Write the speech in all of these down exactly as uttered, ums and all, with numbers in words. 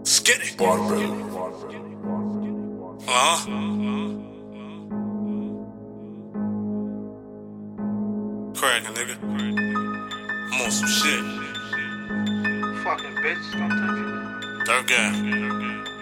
Skinny. Barbell. Uh-huh. Crackin', nigga. I'm on some shit. Fucking bitch, don't touch me. Third guy.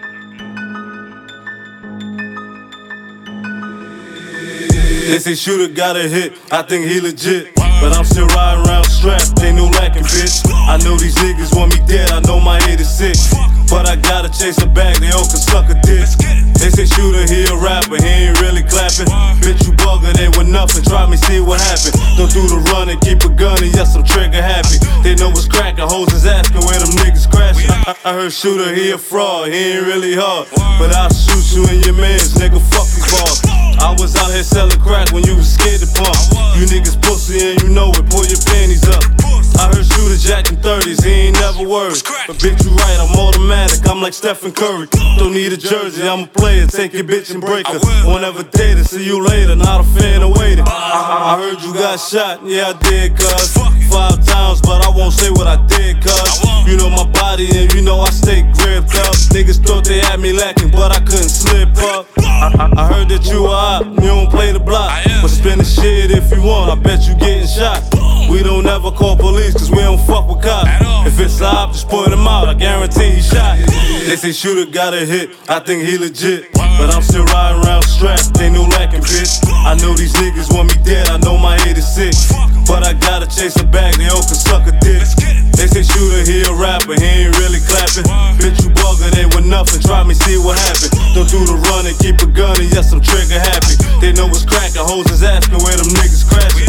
They say shooter got a hit, I think he legit. But I'm still riding around strapped, ain't no lacking, bitch. I know these niggas want me dead, I know my head is sick. But I gotta chase a bag, they all can suck a dick. They say shooter, he a rapper, he ain't really clapping. Bitch, you bugger, they with nothing, try me, see what happen. Don't do the run and keep a gun, and yes, I'm trigger happy. They know what's crackin', hoes is asking where them niggas crashin'. I, I heard shooter, he a fraud, he ain't really hard. But I'll shoot you and your mans, nigga, fuck these balls. I was out here selling crack when you was scared to pump. You niggas pussy and you know it, pull your panties up. I heard shooter jacking thirties, he ain't never worried. But bitch, you right, I'm automatic, I'm like Stephen Curry. Don't need a jersey, I'm a player, take your bitch and break her. Won't ever date her, see you later, not a fan of waiting. I, I heard you got shot, yeah I did cuz. Five times, but I won't say what I did cuz. You know my body and you know I stay gripped up. Niggas thought they had me lacking, but I couldn't slip up. I, I, I heard that you a op, you don't play the block. But spin the shit if you want, I bet you getting shot. We don't ever call police cause we don't fuck with cops. If it's a op, just point him out, I guarantee he shot. They say shooter got a hit, I think he legit. But I'm still riding around strapped, ain't no lacking, bitch. I know these niggas want me dead, I know my head is sick. But I gotta chase a bag, they all can suck a dick. They say shooter, he a rapper, he ain't really clapping. Bitch, you bugger, they with nothing, try me, see what happen. Don't do the run and keep a gun, and yes, I'm trigger happy. They know what's crackin', hoes is asking where them niggas crashin'.